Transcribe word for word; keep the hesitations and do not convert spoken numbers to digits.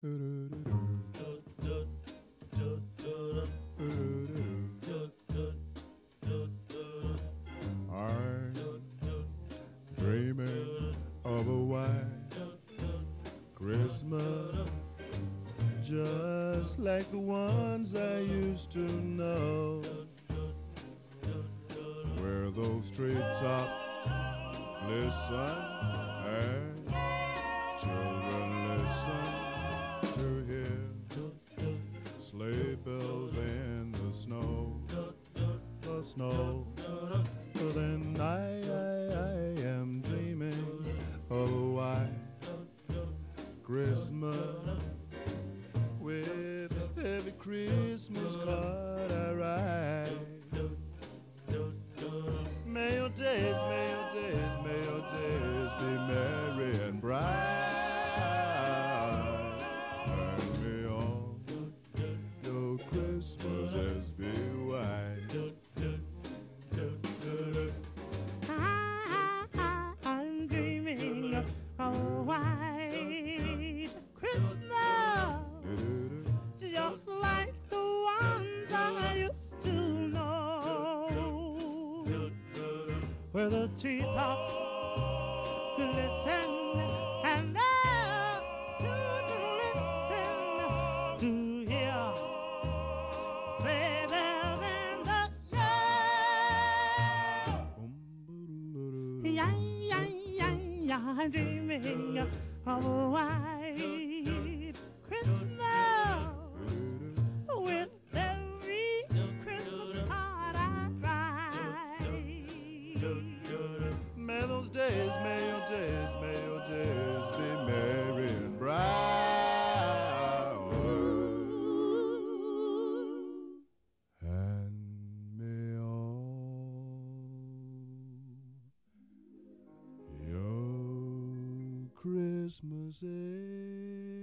I'm dreaming of a white Christmas, just like the ones I used to know, where those treetops listen and children listen to hear sleigh bells in the snow, the snow. But then I, I, I am dreaming of a white Christmas, with every Christmas card I write. May your days, may your days, may your days be merry and bright, and may all your Christmases be white. I'm dreaming of a white Christmas, just like the ones I used to know, where the treetops listen and the children listen to hear sleigh bells in the snow. Yeah, yeah, yeah, yeah, I'm dreaming of a white Christmas, with every Christmas card I write. May those days, may your days, may your days be merry and bright, and may all your Christmases